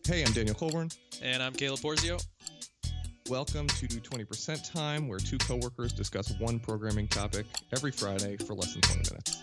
Hey, I'm Daniel Colburn. And I'm Caleb Porzio. Welcome to 20% Time, where two coworkers discuss one programming topic every Friday for less than 20 minutes.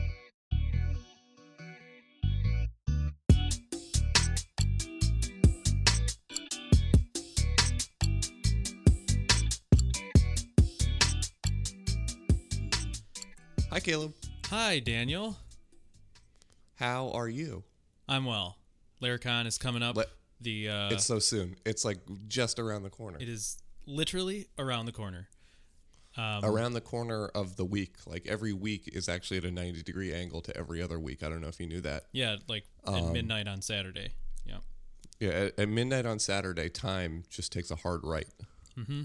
Hi, Caleb. Hi, Daniel. How are you? I'm well. Laracon is coming up. It's so soon. It's like just around the corner. It is literally around the corner. Around the corner of the week. Like every week is actually at a 90-degree angle to every other week. I don't know if you knew that. Yeah, like at midnight on Saturday. Yeah. Yeah, at midnight on Saturday, time just takes a hard right. Mm-hmm.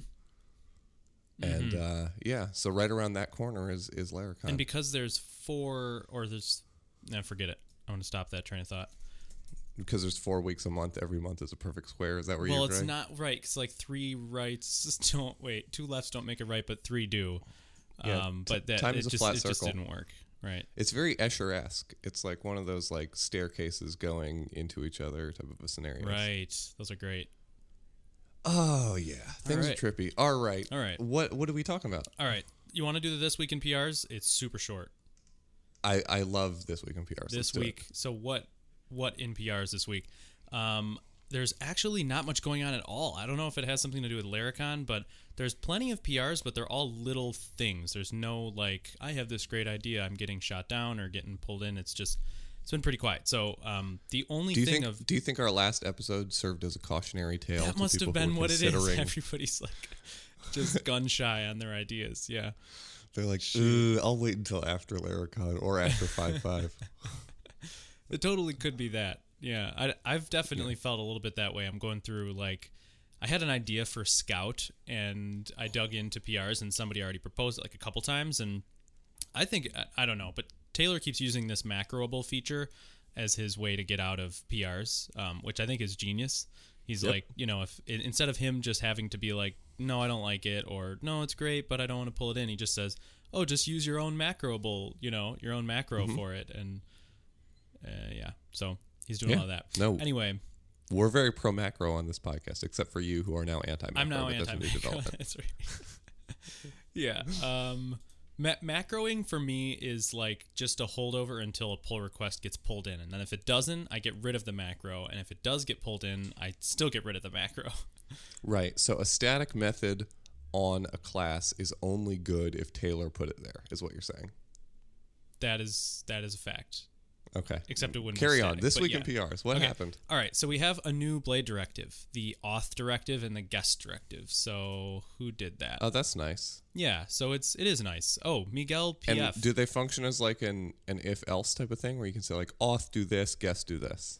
And so right around that corner is Laracon. And because there's forget it. I want to stop that train of thought. Because there's 4 weeks a month, every month is a perfect square. Is that where you're Well, it's not right, because like 2 lefts don't make a right, but 3 do. Yeah, but time is a flat circle. It just didn't work. Right. It's very Escher-esque. It's like one of those like staircases going into each other type of a scenario. Right. Those are great. Oh, yeah. Things are trippy. All right. What are we talking about? All right. You want to do the This Week in PRs? It's super short. I love This Week in PRs. This week. So what in PRs this week? There's actually not much going on at all. I don't know if it has something to do with Laracon, but there's plenty of PRs, but they're all little things. There's no like, I have this great idea, I'm getting shot down or getting pulled in. It's been pretty quiet. So the only do you think our last episode served as a cautionary tale? That to must have been what it is. Everybody's like just gun shy on their ideas. Yeah. They're like, I'll wait until after Laracon or after 5.5. It totally could be that. Yeah, I've definitely felt a little bit that way. I'm going through, like, I had an idea for Scout, and I dug into PRs, and somebody already proposed it, like, a couple times, and I think, I don't know, but Taylor keeps using this macroable feature as his way to get out of PRs, which I think is genius. He's like, if instead of him just having to be like, no, I don't like it, or no, it's great, but I don't want to pull it in, he just says, oh, just use your own macroable, your own macro for it, and so he's doing all of that. No. Anyway, we're very pro macro on this podcast, except for you, who are now anti macro. I'm now anti macro. That's right. Yeah. Macroing for me is like just a holdover until a pull request gets pulled in, and then if it doesn't, I get rid of the macro, and if it does get pulled in, I still get rid of the macro. Right. So a static method on a class is only good if Taylor put it there, is what you're saying. That is a fact. Okay. Except it wouldn't carry be on. static, This week in PRs. What happened? All right. So we have a new Blade directive, the auth directive and the guest directive. So who did that? Oh, that's nice. Yeah. So it is nice. Oh, Miguel PF. And do they function as like an if else type of thing where you can say like auth do this, guest do this?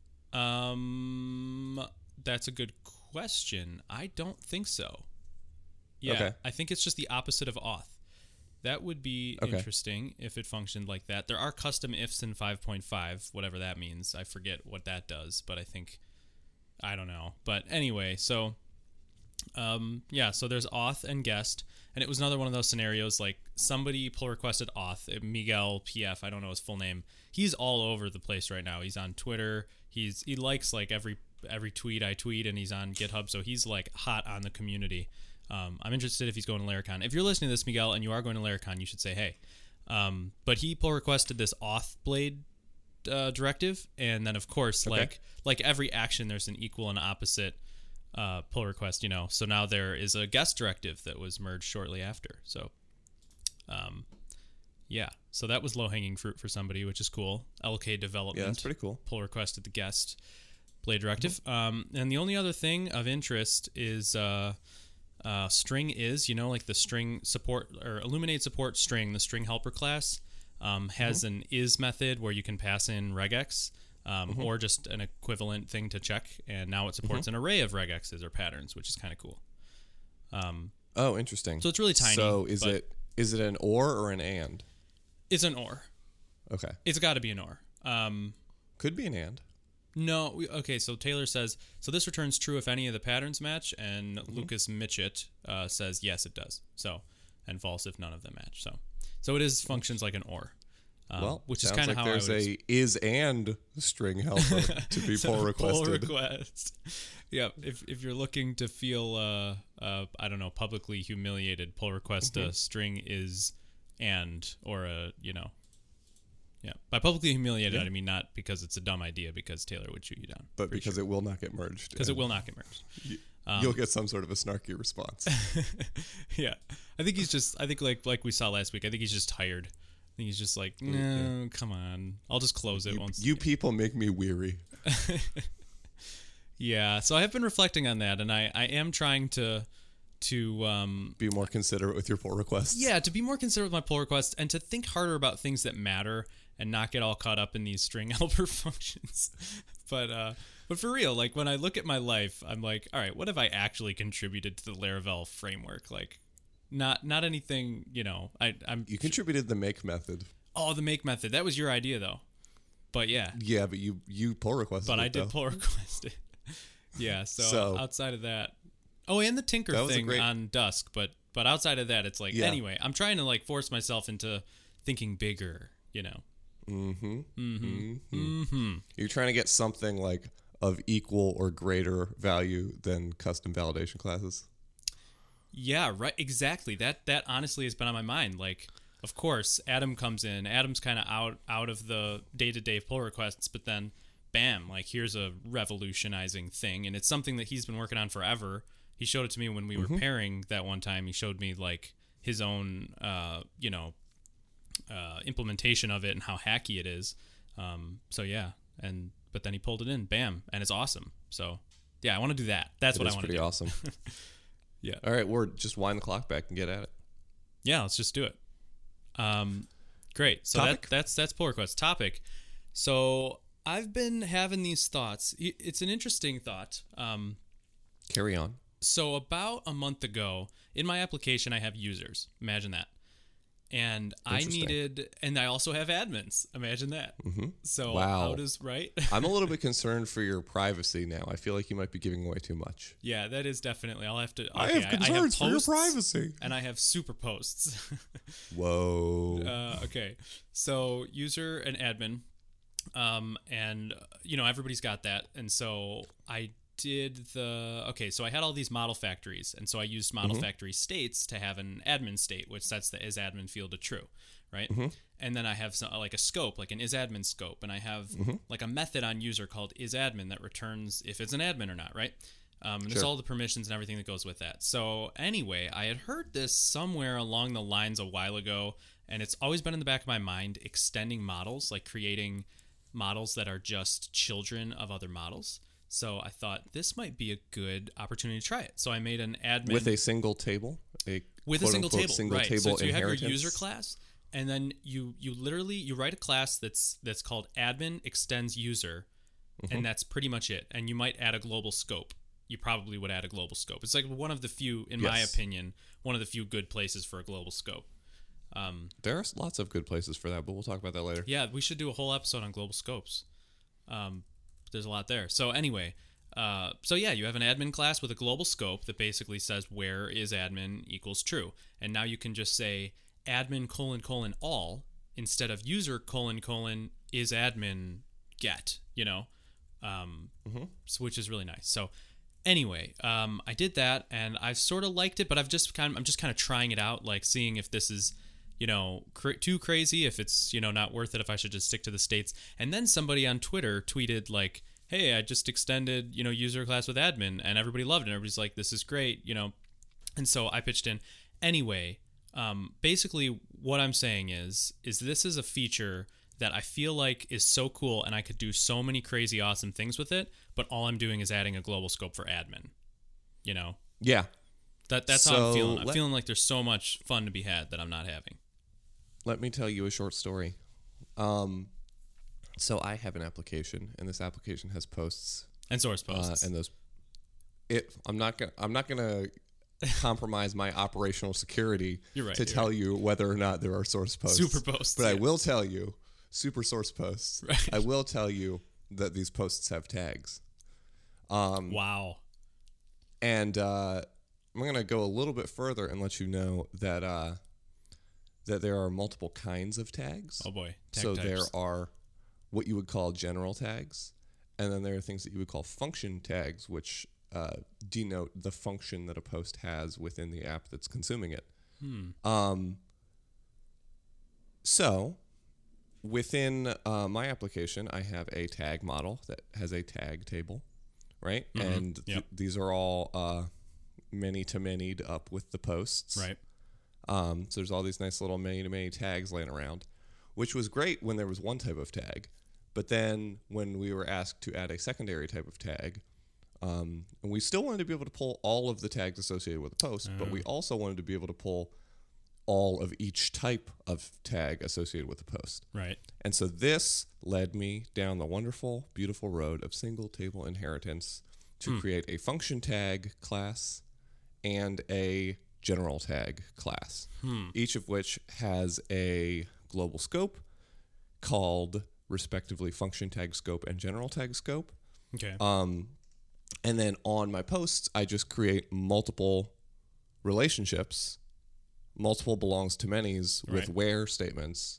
That's a good question. I don't think so. Yeah. Okay. I think it's just the opposite of auth. That would be interesting if it functioned like that. There are custom ifs in 5.5, whatever that means. I forget what that does, but I don't know. But anyway, so so there's auth and guest, and it was another one of those scenarios like somebody pull requested auth, Miguel PF, I don't know his full name. He's all over the place right now. He's on Twitter. He likes like every tweet I tweet, and he's on GitHub, so he's like hot on the community. I'm interested if he's going to Laracon. If you're listening to this, Miguel, and you are going to Laracon, you should say hey. But he pull requested this auth blade directive, and then of course, like every action, there's an equal and opposite pull request. So now there is a guest directive that was merged shortly after. So, so that was low hanging fruit for somebody, which is cool. LK Development. Yeah, that's pretty cool. Pull requested the guest blade directive. And the only other thing of interest is. String is, like the string support or Illuminate support string, the string helper class has an is method where you can pass in regex or just an equivalent thing to check. And now it supports an array of regexes or patterns, which is kind of cool. Oh, interesting. So it's really tiny. So is it an or an and? It's an or. Okay. It's got to be an or. Could be an and. No, okay, so Taylor says, so this returns true if any of the patterns match, and Lucas Mitchett says, yes, it does. So, and false if none of them match. So it is functions like an or. which is kind of like how there's I would is and string helper to be so pull requested. Pull request. Yeah, if you're looking to feel I don't know, publicly humiliated, pull request a string is and or a yeah. By publicly humiliated, I mean not because it's a dumb idea, because Taylor would shoot you down, but because it will not get merged. Because it will not get merged. You'll get some sort of a snarky response. Yeah, I think like we saw last week, I think he's just tired. I think he's just like, no, come on, I'll just close it once. You people make me weary. Yeah, so I have been reflecting on that, and I am trying to be more considerate with your pull requests. Yeah, to be more considerate with my pull requests, and to think harder about things that matter, and not get all caught up in these string helper functions. But for real, like when I look at my life, I'm like, all right, what have I actually contributed to the Laravel framework? Like, not anything, You contributed the make method. Oh, the make method. That was your idea, though. But yeah. Yeah, but you pull requested it. But I did pull request it. Yeah, so outside of that. Oh, and the Tinker thing on Dusk, but outside of that, it's like, anyway, I'm trying to like force myself into thinking bigger, You're trying to get something like of equal or greater value than custom validation classes. Yeah, right. Exactly. That honestly has been on my mind. Like, of course, Adam comes in. Adam's kind of out of the day-to-day pull requests, but then, bam, like here's a revolutionizing thing, and it's something that he's been working on forever. He showed it to me when we were pairing that one time. He showed me like his own, implementation of it and how hacky it is. So yeah, but then he pulled it in, bam, and it's awesome. So yeah, I want to do that. That's what I want to do. Pretty awesome. Yeah. All right, we're just wind the clock back and get at it. Yeah, let's just do it. Great. So that's pull request topic. So I've been having these thoughts. It's an interesting thought. Carry on. So about a month ago, in my application, I have users. Imagine that. And I also have admins. Imagine that. Mm-hmm. So wow. Right? I'm a little bit concerned for your privacy now. I feel like you might be giving away too much. Yeah, that is definitely. I'll have to. Okay, I have concerns for your privacy. And I have super posts. Whoa. Okay. So user and admin. Everybody's got that. And so I did so I had all these model factories, and so I used model factory states to have an admin state, which sets the isAdmin field to true, right? And then I have like a scope, like an isAdmin scope, and I have like a method on user called isAdmin that returns if it's an admin or not, right? And there's all the permissions and everything that goes with that. So anyway, I had heard this somewhere along the lines a while ago, and it's always been in the back of my mind, extending models, like creating models that are just children of other models. So I thought this might be a good opportunity to try it. So I made an admin with a single table, with a single table, right? Table so you have your user class, and then you literally write a class that's called admin extends user, and that's pretty much it. And you might add a global scope. You probably would add a global scope. It's like one of the few, in my opinion, one of the few good places for a global scope. There are lots of good places for that, but we'll talk about that later. Yeah, we should do a whole episode on global scopes. There's a lot there. So anyway, you have an admin class with a global scope that basically says where isAdmin equals true. And now you can just say admin : all instead of user : isAdmin get, which is really nice. So anyway, I did that, and I sort of liked it, but I'm just kind of trying it out, like seeing if this is too crazy, if it's, not worth it, if I should just stick to the states. And then somebody on Twitter tweeted like, hey, I just extended, user class with admin, and everybody loved it. Everybody's like, this is great, And so I pitched in. Anyway, basically what I'm saying is this is a feature that I feel like is so cool, and I could do so many crazy awesome things with it, but all I'm doing is adding a global scope for admin, Yeah. That's how I'm feeling. I'm feeling like there's so much fun to be had that I'm not having. Let me tell you a short story. So I have an application, and this application has posts and source posts. And those, I'm not gonna compromise my operational security to tell you whether or not there are source posts. Super posts. But I will tell you, super source posts. Right. I will tell you that these posts have tags. Wow. And I'm gonna go a little bit further and let you know that that there are multiple kinds of tags. Oh boy. So there are what you would call general tags, and then there are things that you would call function tags, which denote the function that a post has within the app that's consuming it. So within my application, I have a tag model that has a tag table, right? Mm-hmm. And these are all many-to-many'd up with the posts. Right. So there's all these nice little many-to-many tags laying around, which was great when there was one type of tag. But then when we were asked to add a secondary type of tag, and we still wanted to be able to pull all of the tags associated with the post, but we also wanted to be able to pull all of each type of tag associated with the post. Right. And so this led me down the wonderful, beautiful road of single table inheritance to create a function tag class and a general tag class, each of which has a global scope called respectively function tag scope and general tag scope. Okay. And then on my posts, I just create multiple relationships, multiple belongs to manys with where statements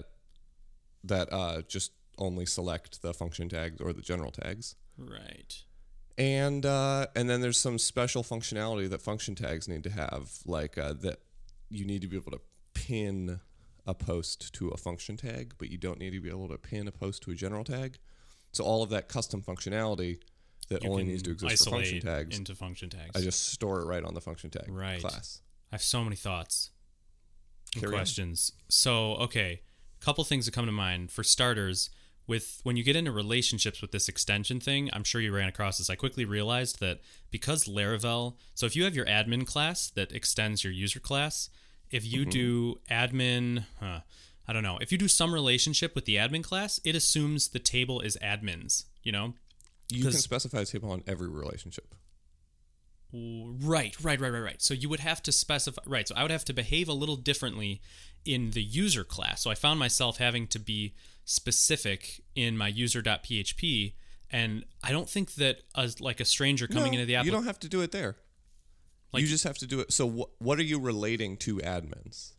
that just only select the function tags or the general tags. Right. And then there's some special functionality that function tags need to have, like that you need to be able to pin a post to a function tag, but you don't need to be able to pin a post to a general tag. So all of that custom functionality that only needs to exist for function tags into function tags. I just store it right on the function tag class. I have so many thoughts and questions. So, okay, a couple things that come to mind. For starters, when you get into relationships with this extension thing, I'm sure you ran across this. I quickly realized that because Laravel, so if you have your admin class that extends your user class, if you do admin, I don't know, if you do some relationship with the admin class, it assumes the table is admins, you know? You can specify a table on every relationship. Right. So you would have to specify, right, so I would have to behave a little differently in the user class. So I found myself having to be specific in my user.php, and I don't think that a stranger coming into the app... you don't have to do it there. You just have to do it. So what are you relating to admins?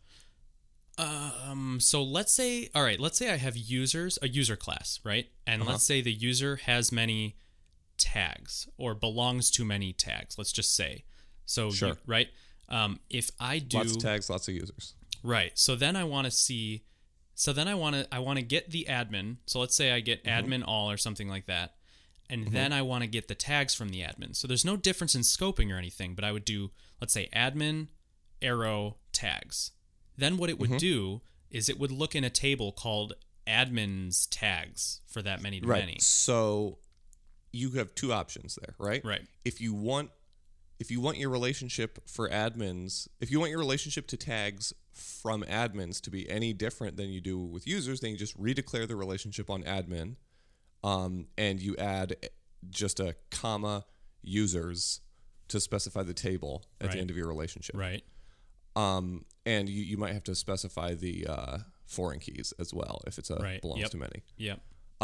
So let's say I have users, a user class, right? And let's say the user has many tags or belongs to many tags, let's just say. So, sure. Right? If I do... Lots of tags, lots of users. Right. So then I want to see... So then I want to get the admin. So let's say I get admin all or something like that. And then I want to get the tags from the admin. So there's no difference in scoping or anything, but I would do, let's say, admin, arrow, tags. Then what it would do is it would look in a table called admin's tags for that many to many. So you have two options there, right? Right. If you want your relationship for admins, if you want your relationship to tags from admins to be any different than you do with users, then you just redeclare the relationship on admin, and you add just a comma users to specify the table at the end of your relationship. Right. And you might have to specify the foreign keys as well if it's belongs to many. Yep.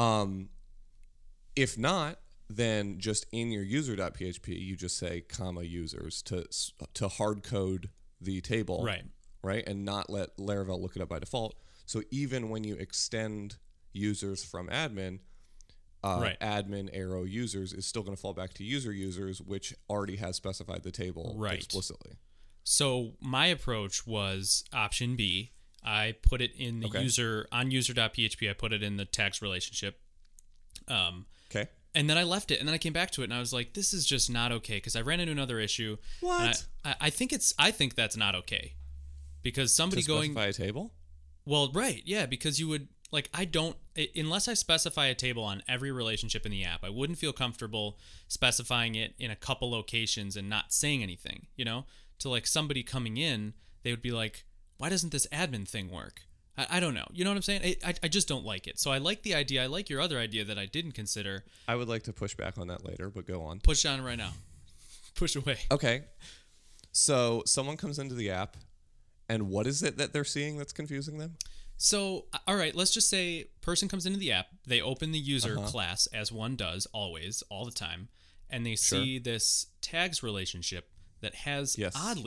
If not, then just in your user.php, you just say comma users to hard code the table. Right. And not let Laravel look it up by default. So even when you extend users from admin, admin arrow users is still going to fall back to users, which already has specified the table explicitly. So my approach was option B. I put it in the user.php. I put it in the tags relationship. Okay. And then I left it, and then I came back to it, and I was like, "This is just not okay." Because I ran into another issue. What? I think that's not okay. Because somebody to specify a table. Well, right, yeah. Because you would unless I specify a table on every relationship in the app, I wouldn't feel comfortable specifying it in a couple locations and not saying anything. You know, to somebody coming in, they would be like, "Why doesn't this admin thing work?" I don't know. You know what I'm saying? I just don't like it. So I like the idea. I like your other idea that I didn't consider. I would like to push back on that later, but go on. Push on right now. Push away. Okay. So someone comes into the app, and what is it that they're seeing that's confusing them? So, all right, let's just say person comes into the app. They open the user class, as one does always, all the time, and they see this tags relationship that oddly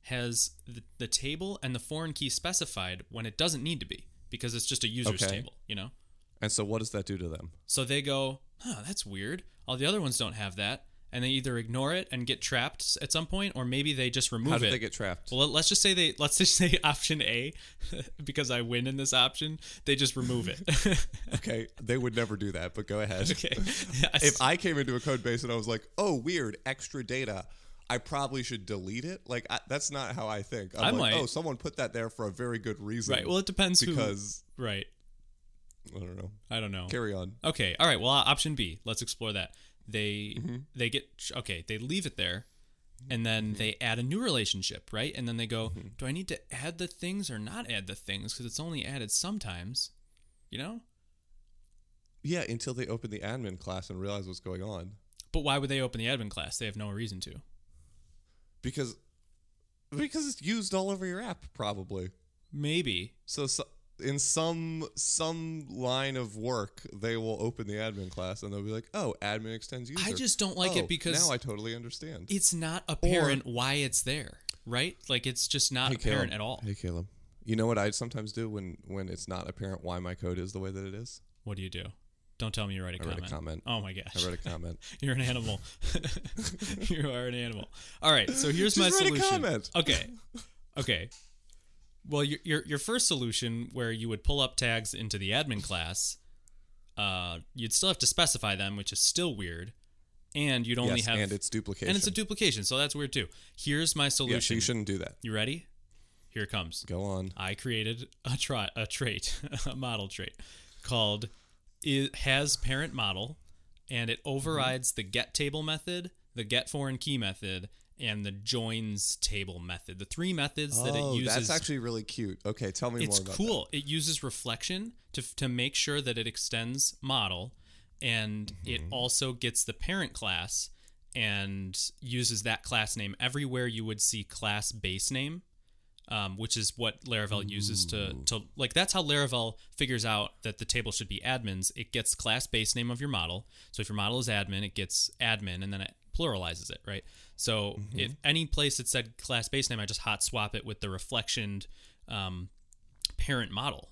has the table and the foreign key specified when it doesn't need to be, because it's just a user's table, And so what does that do to them? So they go, that's weird. All the other ones don't have that. And they either ignore it and get trapped at some point, or maybe they just remove it. How did they get trapped? Well, let's just say option A, because I win in this option, they just remove it. Okay, they would never do that, but go ahead. Okay. If I came into a code base and I was like, oh, weird, extra data, I probably should delete it. Like, that's not how I think. I'm like, oh, someone put that there for a very good reason. Right, well, it depends because Right. I don't know. Carry on. Okay, all right, well, option B, let's explore that. They leave it there, and then they add a new relationship, right? And then they go, do I need to add the things or not add the things? Because it's only added sometimes, Yeah, until they open the admin class and realize what's going on. But why would they open the admin class? They have no reason to. Because it's used all over your app, probably. Maybe. So in some line of work, they will open the admin class and they'll be like, oh, admin extends user. I just don't like it because now I totally understand. It's not apparent why it's there, right? Like, it's just not apparent at all. Hey, Caleb. You know what I sometimes do when it's not apparent why my code is the way that it is? What do you do? Don't tell me you write a comment. I write a comment. Oh my gosh. I wrote a comment. You're an animal. You are an animal. All right, so here's my solution. Just write a comment. Okay. Well, your first solution, where you would pull up tags into the admin class, you'd still have to specify them, which is still weird, and you'd only have... and it's duplication. And it's a duplication, so that's weird too. Here's my solution. Yeah, so you shouldn't do that. You ready? Here it comes. Go on. I created a trait, a model trait, called it has parent model, and it overrides the get table method, the get foreign key method, and the joins table method. The three methods that it uses. That's actually really cute. Okay, tell me more about that. It's cool. It uses reflection to make sure that it extends model, and it also gets the parent class and uses that class name everywhere you would see class base name, which is what Laravel uses to like, that's how Laravel figures out that the table should be admins. It gets class base name of your model. So if your model is admin, it gets admin, and then it pluralizes it, right? So if any place it said class base name, I just hot swap it with the reflectioned parent model.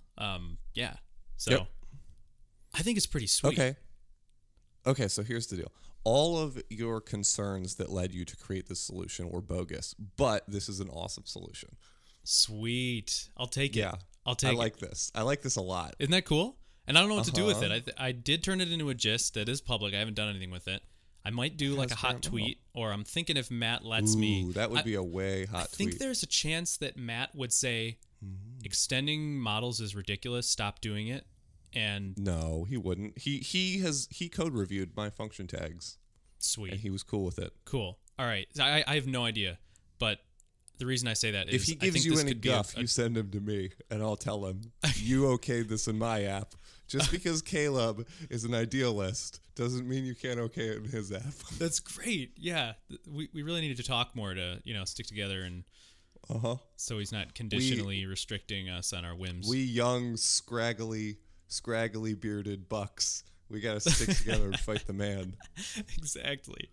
So I think it's pretty sweet. Okay, so here's the deal. All of your concerns that led you to create this solution were bogus, but this is an awesome solution. Sweet. I'll take it. Yeah. I like this. I like this a lot. Isn't that cool? And I don't know what to do with it. I did turn it into a gist that is public. I haven't done anything with it. I might do like a hot tweet, or I'm thinking if Matt lets me. That would be a way hot tweet. I think there's a chance that Matt would say, extending models is ridiculous, stop doing it. And no, he wouldn't. He code reviewed my function tags. Sweet. And he was cool with it. Cool. All right. I have no idea, but the reason I say that is if he gives you any guff, you send him to me, and I'll tell him, you okayed this in my app. Just because Caleb is an idealist doesn't mean you can't okay it in his app. That's great. Yeah. We really needed to talk more to, stick together, and so he's not conditionally restricting us on our whims. We young, scraggly bearded bucks, we got to stick together and fight the man. Exactly.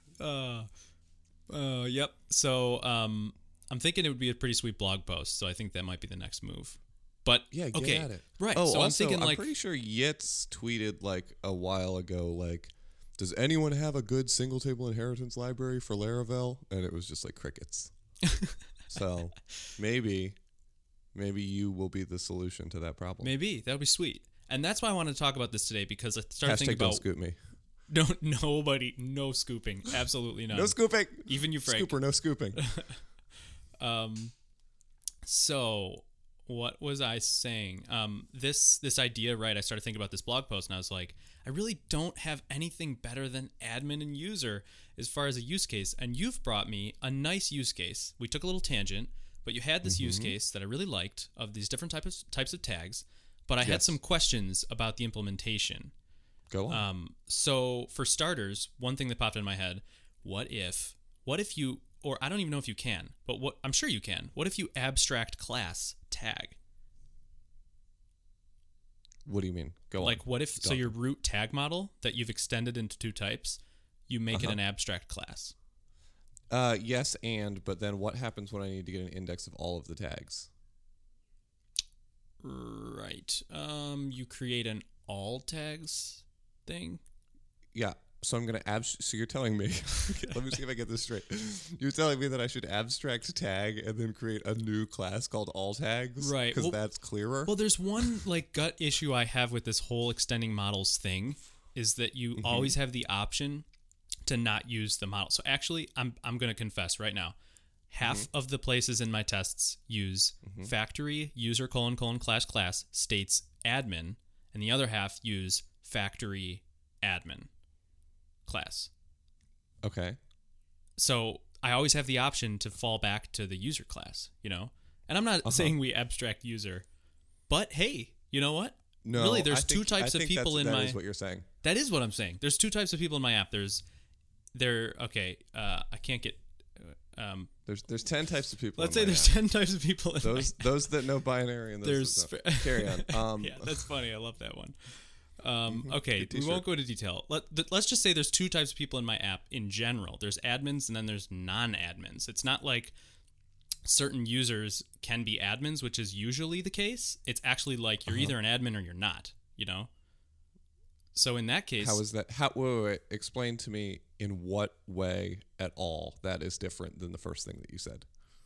Yep. So I'm thinking it would be a pretty sweet blog post, so I think that might be the next move. But yeah, get at it. Right. Oh, so also, I'm pretty sure Yitz tweeted like a while ago, like, does anyone have a good single table inheritance library for Laravel? And it was just like crickets. So maybe you will be the solution to that problem. Maybe. That would be sweet. And that's why I wanted to talk about this today, because I started thinking about... Don't scoop me. No scooping. Absolutely none. No scooping. Even you, Frank. Scooper, no scooping. So... what was I saying? This idea, right? I started thinking about this blog post, and I was like, I really don't have anything better than admin and user as far as a use case. And you've brought me a nice use case. We took a little tangent, but you had this use case that I really liked of these different types of tags. But I had some questions about the implementation. Go on. So for starters, one thing that popped in my head: what if you, or I don't even know if you can, but I'm sure you can. What if you abstract class tag? What do you mean? Go on. Like, what if, so your root tag model that you've extended into two types, you make it an abstract class? Yes, but then what happens when I need to get an index of all of the tags? Right. You create an all tags thing. Yeah. So I'm going to so you're telling me, let me see if I get this straight. You're telling me that I should abstract tag and then create a new class called all tags? Right. Because that's clearer? Well, there's one gut issue I have with this whole extending models thing is that you always have the option to not use the model. So actually, I'm going to confess right now. Half of the places in my tests use factory user : class states admin, and the other half use factory admin class. Okay. So I always have the option to fall back to the user class, And I'm not saying we abstract user, but hey, you know what? No, really, there's two types of people in my. That is what you're saying. That is what I'm saying. There's two types of people in my app. I can't get. There's 10 types of people. Let's say there's 10 types of people. Those that know binary and those that don't. Carry on. Yeah, that's funny. I love that one. Okay, we won't go into detail. Let's just say there's two types of people in my app in general. There's admins and then there's non-admins. It's not like certain users can be admins, which is usually the case. It's actually like you're either an admin or you're not, So in that case... How is that? Wait. Explain to me in what way at all that is different than the first thing that you said.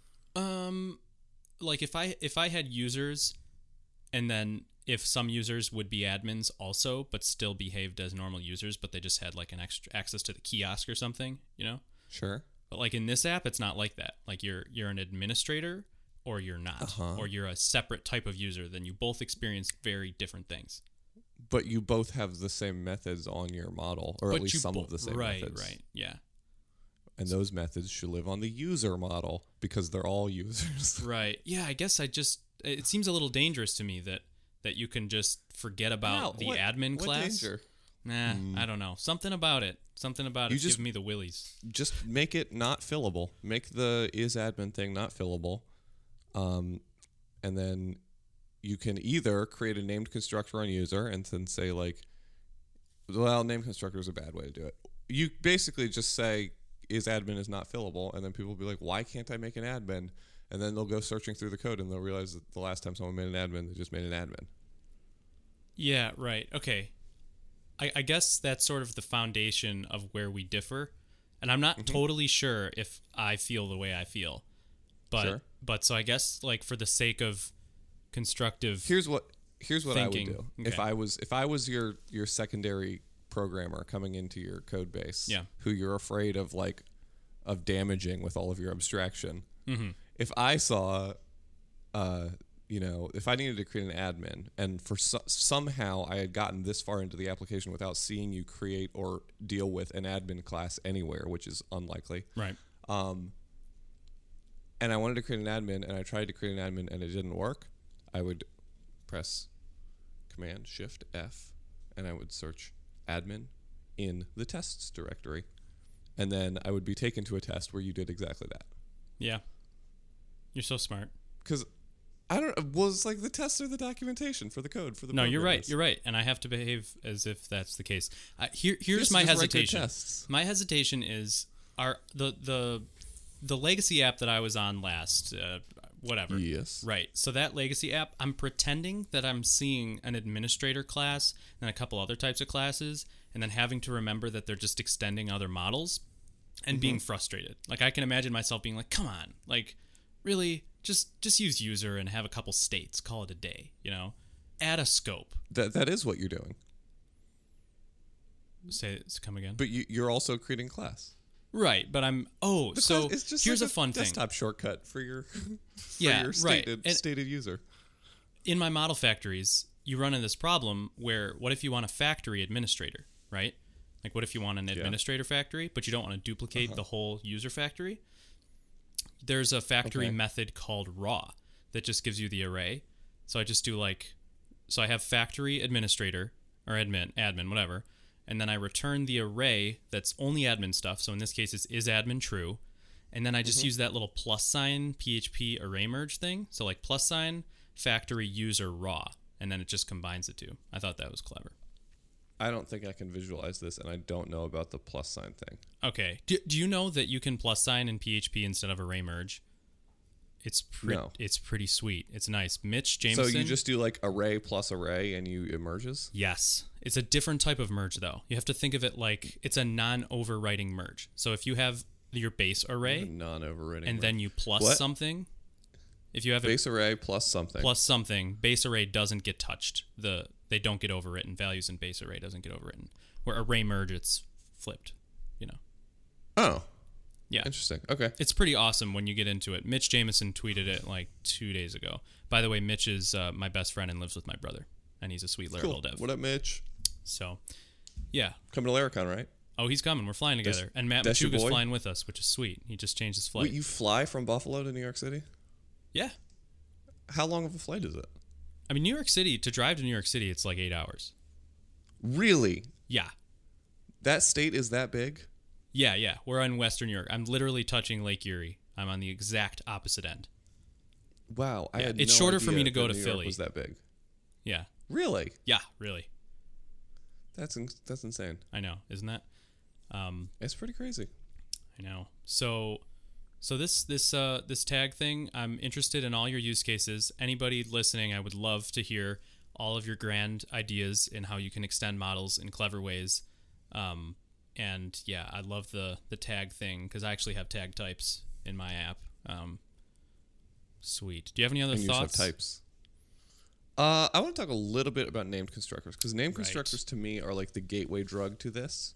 Like if I had users and then if some users would be admins also, but still behaved as normal users, but they just had like an extra access to the kiosk or something, Sure. But like in this app, it's not like that. Like you're an administrator or you're not, or you're a separate type of user. Then you both experience very different things. But you both have the same methods on your model, or at least some of the same methods. Right, yeah. And those methods should live on the user model because they're all users. Right. Yeah, I guess it seems a little dangerous to me that you can just forget about the admin class. What danger? Nah, I don't know. Something about it gives me the willies. Just make it not fillable. Make the isAdmin thing not fillable. And then you can either create a named constructor on user and then say named constructor is a bad way to do it. You basically just say isAdmin is not fillable, and then people will be like, why can't I make an admin? And then they'll go searching through the code and they'll realize that the last time someone made an admin, they just made an admin. Yeah, right. Okay. I guess that's sort of the foundation of where we differ. And I'm not totally sure if I feel the way I feel. But so I guess for the sake of constructive Here's what thinking, I would do. Okay. If I was your secondary programmer coming into your code base, who you're afraid of damaging with all of your abstraction. If I saw if I needed to create an admin and for somehow I had gotten this far into the application without seeing you create or deal with an admin class anywhere, which is unlikely. Right. And I wanted to create an admin and I tried to create an admin and it didn't work, I would press Command Shift F and I would search admin in the tests directory. And then I would be taken to a test where you did exactly that. Yeah. You're so smart. Because it's like the tests are the documentation for the code for the. No, you're right, and I have to behave as if that's the case. Here's my hesitation. My hesitation is the legacy app that I was on last, whatever. Yes. Right. So that legacy app, I'm pretending that I'm seeing an administrator class and a couple other types of classes, and then having to remember that they're just extending other models, and being frustrated. Like I can imagine myself being like, "Come on, really." Just use user and have a couple states. Call it a day, Add a scope. That is what you're doing. Come again. But you're also creating class. Right, but it's just here's a fun thing. Desktop shortcut for your stated user. In my model factories, you run into this problem where what if you want a factory administrator, right? Like what if you want an administrator factory, but you don't want to duplicate the whole user factory? There's a factory method called raw that just gives you the array. So I just do so I have factory administrator or admin, whatever. And then I return the array that's only admin stuff. So in this case, it's isAdmin true. And then I just use that little plus sign PHP array merge thing. So plus sign factory user raw. And then it just combines the two. I thought that was clever. I don't think I can visualize this, and I don't know about the plus sign thing. Okay. Do you know that you can plus sign in PHP instead of array merge? It's pretty sweet. It's nice. Mitch Jameson. So you just do like array plus array and it merges? Yes. It's a different type of merge, though. You have to think of it like it's a non-overwriting merge. So if you have your base array non-overwriting and merge. then you plus something, if you have base array plus something, base array doesn't get touched. They don't get overwritten. Values in base array doesn't get overwritten. Where array merge, it's flipped. Oh. Yeah. Interesting. Okay. It's pretty awesome when you get into it. Mitch Jameson tweeted it like 2 days ago. By the way, Mitch is my best friend and lives with my brother. And he's a sweet Laravel dev. What up, Mitch? So, yeah. Coming to Laracon, right? Oh, he's coming. We're flying together. And Matt Machuga's flying with us, which is sweet. He just changed his flight. Wait, you fly from Buffalo to New York City? Yeah. How long of a flight is it? I mean, New York City, to drive to New York City, it's like 8 hours. Really? Yeah. That state is that big? Yeah. We're in Western New York. I'm literally touching Lake Erie. I'm on the exact opposite end. Wow. It's shorter for me to go to New Philly. York was that big? Yeah. Really? Yeah, really. That's insane. I know, isn't that? It's pretty crazy. I know. So this tag thing, I'm interested in all your use cases. Anybody listening, I would love to hear all of your grand ideas in how you can extend models in clever ways. And yeah, I love the tag thing because I actually have tag types in my app. Sweet. Do you have any other thoughts? You just have types. I want to talk a little bit about named constructors because named constructors to me are like the gateway drug to this.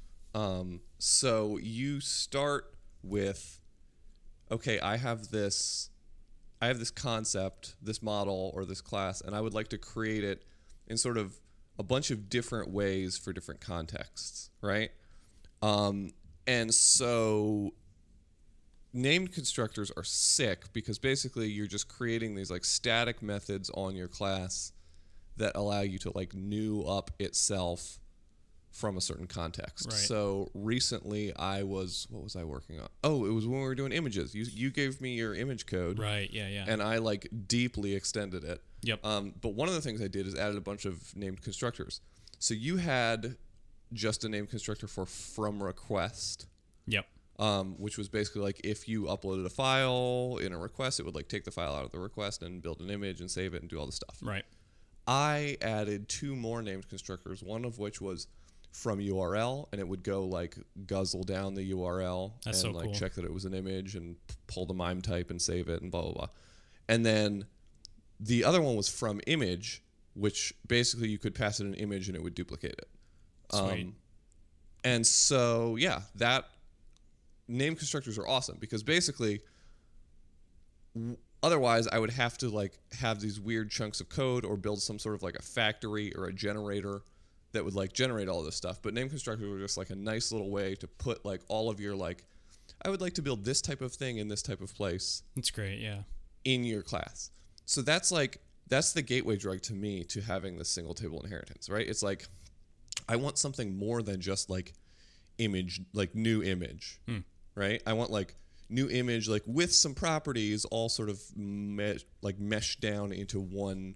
So you start with, okay, I have this concept, this model or this class, and I would like to create it in sort of a bunch of different ways for different contexts, right? And so named constructors are sick because basically you're just creating these like static methods on your class that allow you to like new up itself from a certain context. Right. So recently what was I working on? Oh, it was when we were doing images. You gave me your image code. Right, yeah. And I like deeply extended it. Yep. But one of the things I did is added a bunch of named constructors. So you had just a named constructor for from request. Yep. Which was basically like if you uploaded a file in a request, it would like take the file out of the request and build an image and save it and do all the stuff. Right. I added 2 more named constructors, one of which was from URL, and it would go like guzzle down the URL and so like cool. check that it was an image and pull the MIME type and save it and blah, blah, blah. And then the other one was from image, which basically you could pass it an image and it would duplicate it. Sweet. And so, yeah, that named constructors are awesome because basically otherwise I would have to like have these weird chunks of code or build some sort of like a factory or a generator that would like generate all this stuff. But named constructors were just like a nice little way to put like all of your like, I would like to build this type of thing in this type of place. That's great, yeah. In your class. So that's the gateway drug to me to having this single table inheritance, right? It's like I want something more than just like image, like new image, right? I want like new image, like with some properties all sort of meshed down into one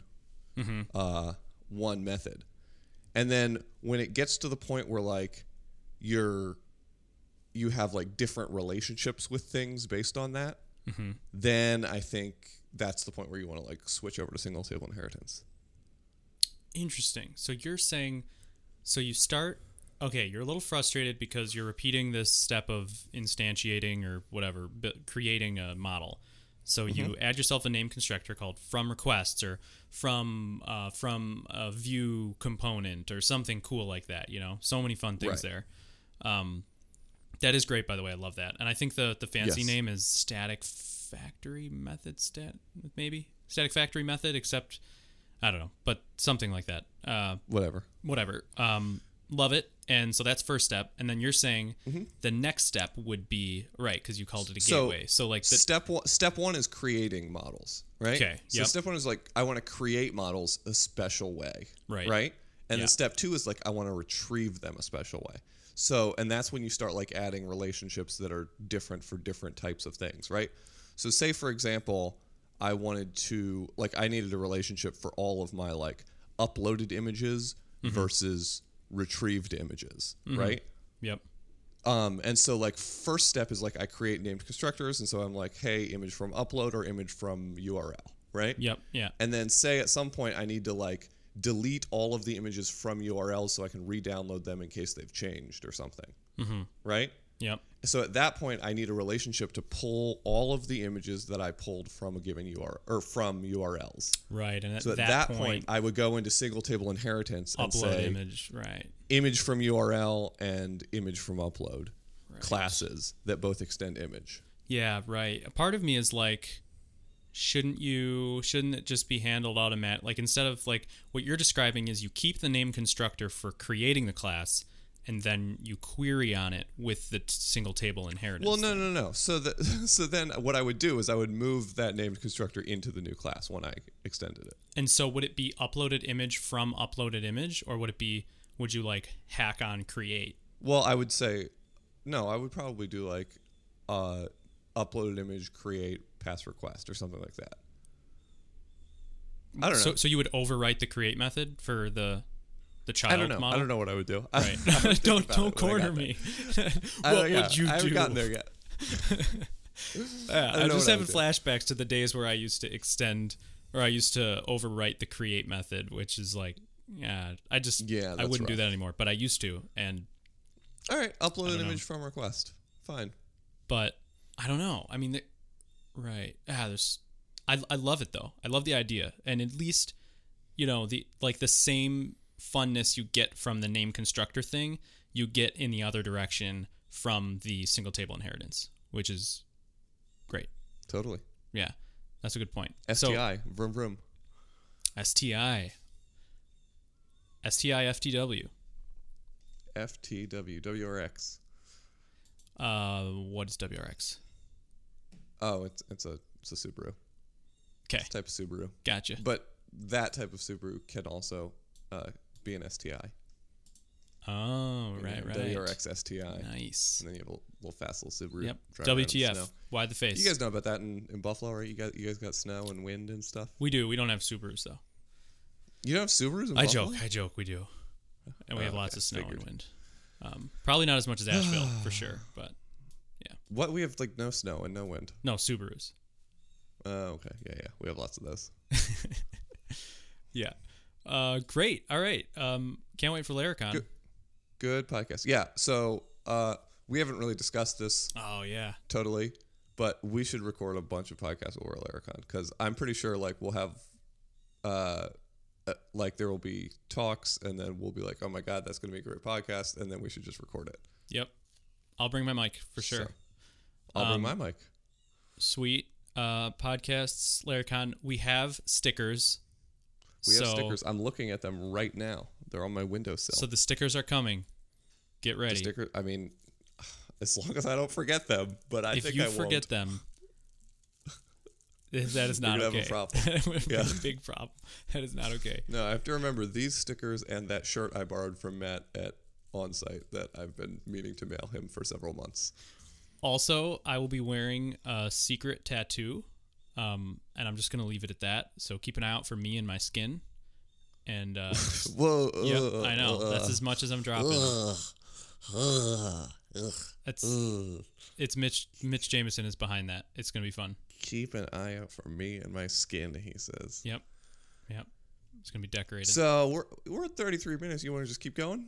method. And then when it gets to the point where like you have like different relationships with things based on that, then I think that's the point where you want to like switch over to single table inheritance. Interesting. So you're saying, so you start, okay, you're a little frustrated because you're repeating this step of instantiating or whatever, creating a model. So you add yourself a named constructor called from requests or from a view component or something cool like that, you know? So many fun things there. That is great, by the way. I love that. And I think the fancy name is static factory method, maybe? Static factory method, except, I don't know, but something like that. Whatever. Love it. And so that's first step. And then you're saying the next step would be, right, because you called it a gateway. So like step one is creating models, right? Okay. So step one is like, I want to create models a special way. Right? And then step 2 is like, I want to retrieve them a special way. So, and that's when you start like adding relationships that are different for different types of things, right? So say, for example, I needed a relationship for all of my like uploaded images versus retrieved images, right? Yep. And so like first step is like I create named constructors, and so I'm like, hey, image from upload or image from URL, right? Yep. Yeah. And then say at some point I need to like delete all of the images from URLs so I can re-download them in case they've changed or something, right? Yep. So at that point, I need a relationship to pull all of the images that I pulled from a given URL or from URLs. Right. And so at that point, I would go into single table inheritance and say image, right? Image from URL and image from upload classes that both extend image. Yeah, right. A part of me is like, shouldn't it just be handled automatic? Like instead of like what you're describing is you keep the name constructor for creating the class, and then you query on it with the single table inheritance. Well, no. So then what I would do is I would move that named constructor into the new class when I extended it. And so would it be uploaded image from uploaded image, or would you like hack on create? Well, I would say, no, I would probably do like uploaded image create pass request or something like that. I don't know. So you would overwrite the create method for the child model? I don't know what I would do. Right. Don't corner me. What would you do? I haven't gotten there yet. I'm just having flashbacks to the days where I used to extend, or I used to overwrite the create method, which is like, I wouldn't do that anymore, but I used to. And all right, upload an image from request. Fine. But I don't know. I mean, right. I love it though. I love the idea, and at least, the same funness you get from the name constructor thing, you get in the other direction from the single table inheritance, which is great. Totally. Yeah, that's a good point. STI, vroom vroom. STI, FTW. FTW, WRX. What is WRX? Oh, it's a Subaru. Okay. It's a type of Subaru. Gotcha. But that type of Subaru can also be an STI. Oh, right. WRX STI. Nice. And then you have a little fast little Subaru. Yep. WTF. Why the face? You guys know about that in Buffalo, right? You guys got snow and wind and stuff? We do. We don't have Subarus, though. You don't have Subarus in Buffalo? I joke. We do. And we have lots of snow and wind. Probably not as much as Asheville, for sure. But, yeah. What? We have, no snow and no wind? No, Subarus. Oh, okay. Yeah. We have lots of those. Yeah. Great. All right. Can't wait for Laracon. Good podcast. Yeah. So we haven't really discussed this. Oh yeah. Totally. But we should record a bunch of podcasts while we're at Laracon, because I'm pretty sure we'll have there will be talks, and then we'll be like, oh my god, that's going to be a great podcast, and then we should just record it. Yep. I'll bring my mic for sure. So, I'll bring my mic. Sweet. Podcasts, Laracon. We have stickers. We have stickers. I'm looking at them right now. They're on my windowsill. So the stickers are coming. Get ready. I mean, as long as I don't forget them, but I think I won't. If you forget them, that is not okay. Have a problem. Yeah. A big problem. That is not okay. No, I have to remember these stickers and that shirt I borrowed from Matt at Onsite that I've been meaning to mail him for several months. Also, I will be wearing a secret tattoo, and I'm just going to leave it at that. So keep an eye out for me and my skin. And whoa, yep, I know. That's as much as I'm dropping. It's Mitch Jameson is behind that. It's going to be fun. Keep an eye out for me and my skin, he says. Yep. It's going to be decorated. So we're at 33 minutes. You want to just keep going?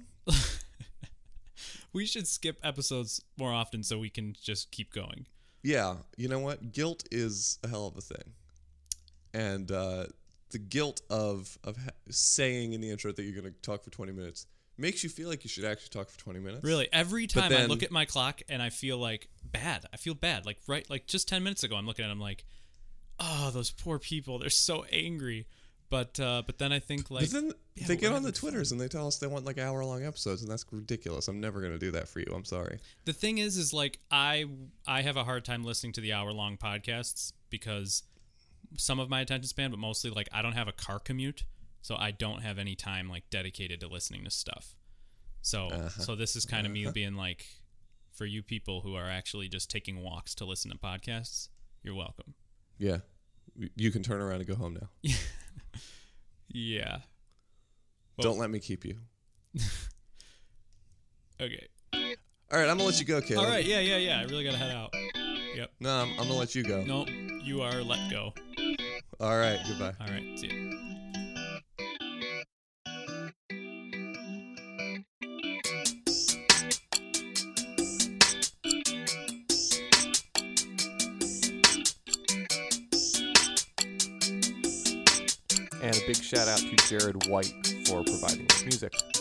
We should skip episodes more often so we can just keep going. Yeah. You know what? Guilt is a hell of a thing. And the guilt of saying in the intro that you're going to talk for 20 minutes makes you feel like you should actually talk for 20 minutes. Really? Every time I look at my clock and I feel bad. I feel bad. Like just 10 minutes ago, I'm looking at it, I'm like, oh, those poor people. They're so angry. But then I think But then they get on the Twitters and they tell us they want hour-long episodes, and that's ridiculous. I'm never going to do that for you. I'm sorry. The thing is I have a hard time listening to the hour-long podcasts because some of my attention span, but mostly I don't have a car commute, so I don't have any time dedicated to listening to stuff. So this is kind of me being for you people who are actually just taking walks to listen to podcasts, you're welcome. Yeah. You can turn around and go home now. Yeah. Well, don't let me keep you. Okay. All right, I'm gonna let you go, Caleb. All right, yeah. I really gotta head out. Yep. No, I'm gonna let you go. Nope, you are let go. All right, goodbye. All right, see you. And a big shout out to Jared White for providing this music.